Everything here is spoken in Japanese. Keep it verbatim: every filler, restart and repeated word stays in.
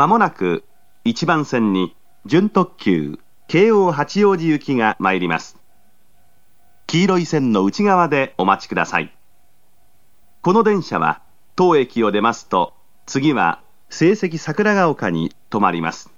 まもなくいちばん線に準特急京王八王子行きが参ります。黄色い線の内側でお待ちください。この電車は当駅を出ますと、次は聖蹟桜ヶ丘に止まります。